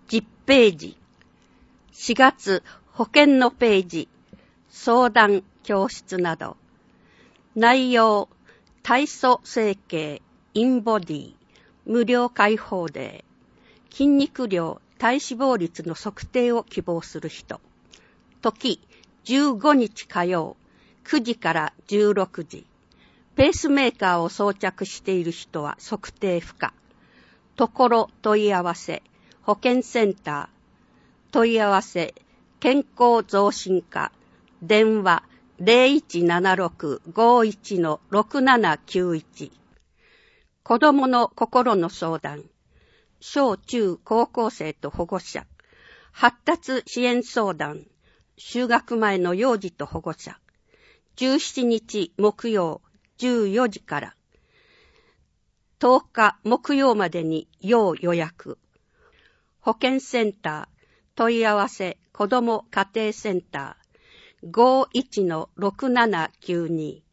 10ページ。4月保険のページ。相談教室など。内容、体組成形、インボディ、無料開放デー、筋肉量、体脂肪率の測定を希望する人。時、15日火曜、9時から16時。ペースメーカーを装着している人は測定不可。ところ問い合わせ、保健センター。問い合わせ、健康増進課。電話、0176-51-6791。子供の心の相談。小中高校生と保護者。発達支援相談。就学前の幼児と保護者。17日木曜14時から。10日木曜までに要予約。保健センター。問い合わせ子ども家庭センター。51-6792。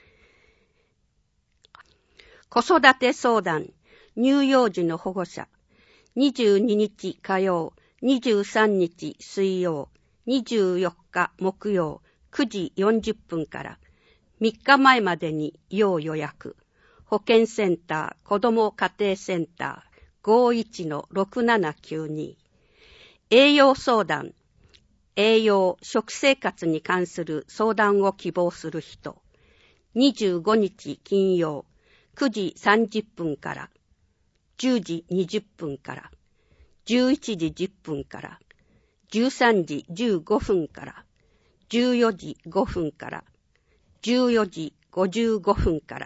子育て相談。乳幼児の保護者。22日火曜、23日水曜、24日木曜、9時40分から3日前までに要予約。保健センター、子ども家庭センター。51-6792。栄養相談。栄養、食生活に関する相談を希望する人。25日金曜、9時30分から、10時20分から、11時10分から、13時15分から、14時5分から、14時55分から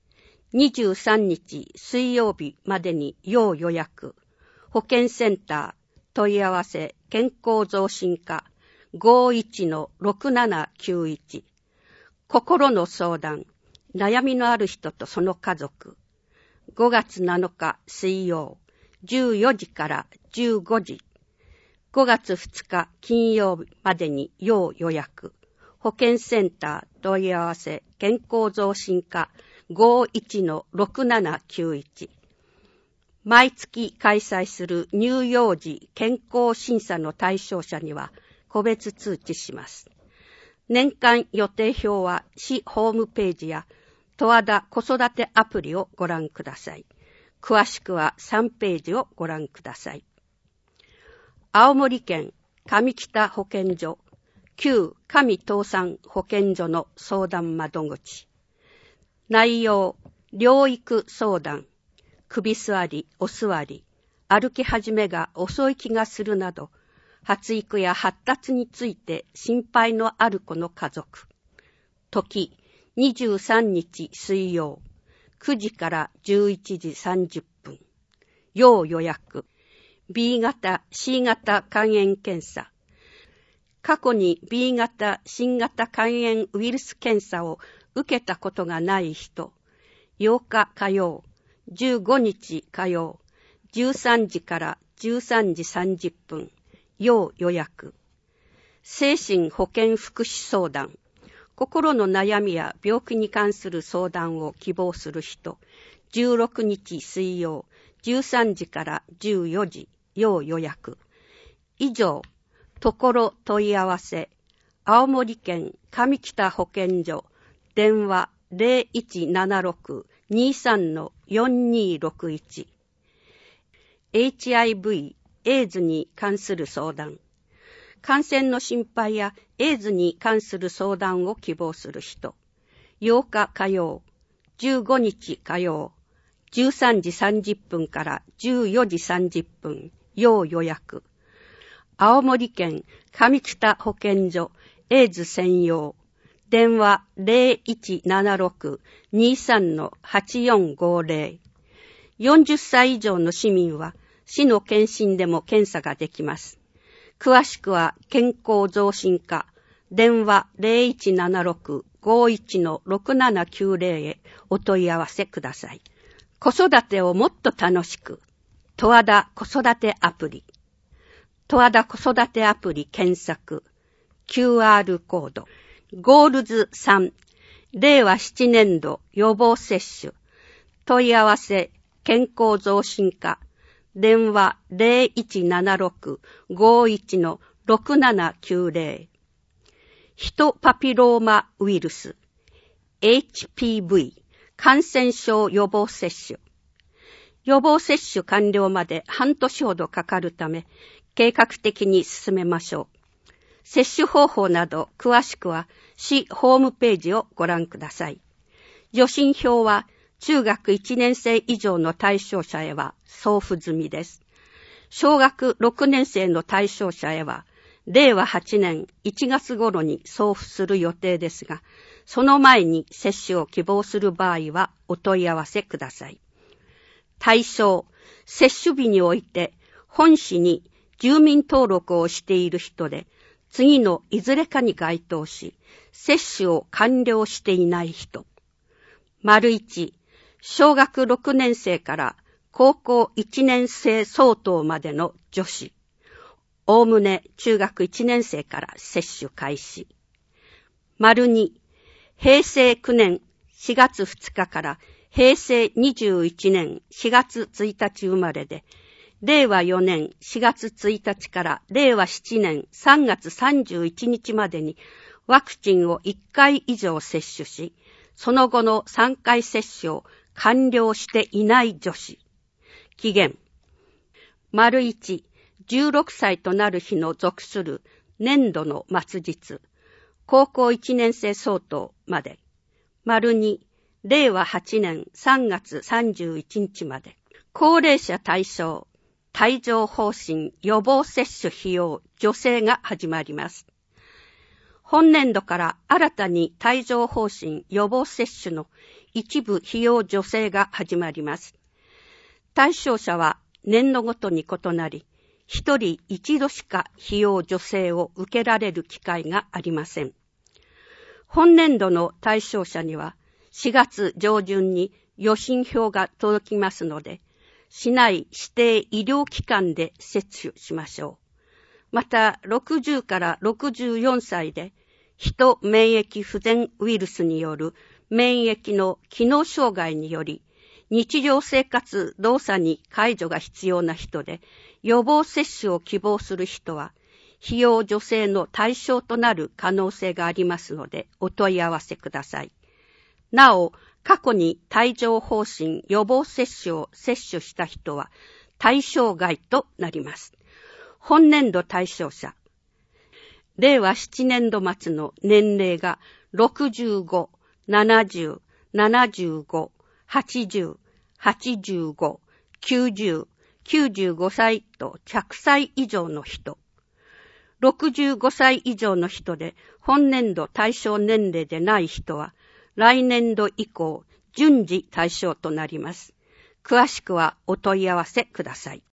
、23日水曜日までに要予約。保健センター、問い合わせ健康増進課。51-6791。心の相談。悩みのある人とその家族。5月7日水曜。14時から15時。5月2日金曜日までに要予約。保健センター問い合わせ健康増進課。51-6791。毎月開催する乳幼児健康審査の対象者には個別通知します。年間予定表は市ホームページや十和田子育てアプリをご覧ください。詳しくは3ページをご覧ください。青森県上北保健所、旧上東山保健所の相談窓口。内容、療育相談。首座り、お座り、歩き始めが遅い気がするなど、発育や発達について心配のある子の家族。時、23日水曜、9時から11時30分。要予約。B 型、C 型肝炎検査。過去に B 型、新型肝炎ウイルス検査を受けたことがない人。8日火曜、15日火曜、13時から13時30分。要予約。精神保健福祉相談。心の悩みや病気に関する相談を希望する人。16日水曜、13時から14時。要予約。以上、ところ問い合わせ。青森県上北保健所。電話0176-23-4261。HIV、エイズに関する相談。感染の心配やエイズに関する相談を希望する人。8日火曜、15日火曜、13時30分から14時30分。要予約。青森県上北保健所エイズ専用。電話0176-23-8450。40歳以上の市民は市の検診でも検査ができます。詳しくは健康増進課。電話0176-51-6790へお問い合わせください。子育てをもっと楽しく。十和田子育てアプリ。十和田子育てアプリ検索。QR コード。ゴールズ3。令和7年度予防接種。問い合わせ健康増進課。 電話 0176-51-6790。ヒトパピローマウイルス HPV 感染症予防接種。予防接種完了まで半年ほどかかるため、計画的に進めましょう。接種方法など詳しくは市ホームページをご覧ください。予診票は中学1年生以上の対象者へは送付済みです。小学6年生の対象者へは令和8年1月頃に送付する予定ですが、その前に接種を希望する場合はお問い合わせください。対象、接種日において本市に住民登録をしている人で、次のいずれかに該当し、接種を完了していない人。1、小学6年生から高校1年生相当までの女子。おおむね中学1年生から接種開始。2、平成9年4月2日から平成21年4月1日生まれで、令和4年4月1日から令和7年3月31日までにワクチンを1回以上接種し、その後の3回接種を完了していない女子。期限。1、16歳となる日の属する年度の末日、高校1年生相当まで。2、令和8年3月31日まで。高齢者対象、帯状疱疹予防接種費用助成が始まります。本年度から新たに帯状疱疹予防接種の一部費用助成が始まります。対象者は年度ごとに異なり、一人一度しか費用助成を受けられる機会がありません。本年度の対象者には4月上旬に予診票が届きますので、市内指定医療機関で接種しましょう。また、60から64歳で、ヒト免疫不全ウイルスによる免疫の機能障害により、日常生活動作に介助が必要な人で、予防接種を希望する人は、費用助成の対象となる可能性がありますので、お問い合わせください。なお、過去に帯状疱疹予防接種を接種した人は対象外となります。本年度対象者。令和7年度末の年齢が65、70、75、80、85、90、95歳と100歳以上の人。65歳以上の人で本年度対象年齢でない人は来年度以降順次対象となります。詳しくはお問い合わせください。